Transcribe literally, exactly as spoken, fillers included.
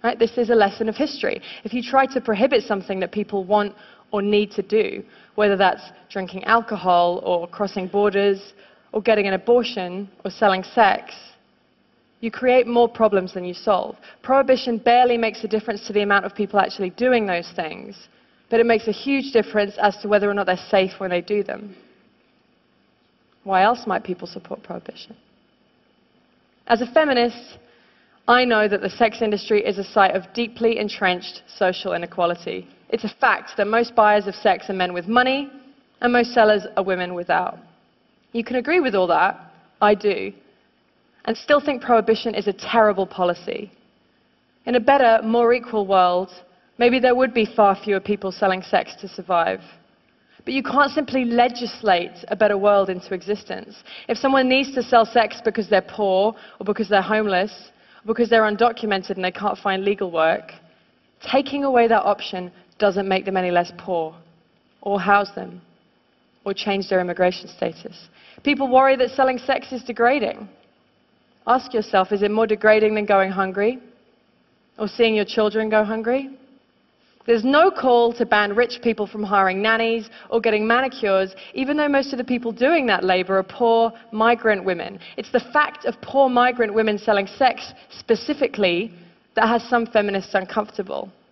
Right? This is a lesson of history. If you try to prohibit something that people want or need to do, whether that's drinking alcohol or crossing borders or getting an abortion or selling sex, you create more problems than you solve. Prohibition barely makes a difference to the amount of people actually doing those things, but it makes a huge difference as to whether or not they're safe when they do them. Why else might people support prohibition? As a feminist, I know that the sex industry is a site of deeply entrenched social inequality. It's a fact that most buyers of sex are men with money, and most sellers are women without. You can agree with all that, I do, and still think prohibition is a terrible policy. In a better, more equal world, maybe there would be far fewer people selling sex to survive. But you can't simply legislate a better world into existence. If someone needs to sell sex because they're poor, or because they're homeless, or because they're undocumented and they can't find legal work, taking away that option doesn't make them any less poor, or house them, or change their immigration status. People worry that selling sex is degrading. Ask yourself, is it more degrading than going hungry? Or seeing your children go hungry? There's no call to ban rich people from hiring nannies or getting manicures, even though most of the people doing that labor are poor migrant women. It's the fact of poor migrant women selling sex specifically that has some feminists uncomfortable.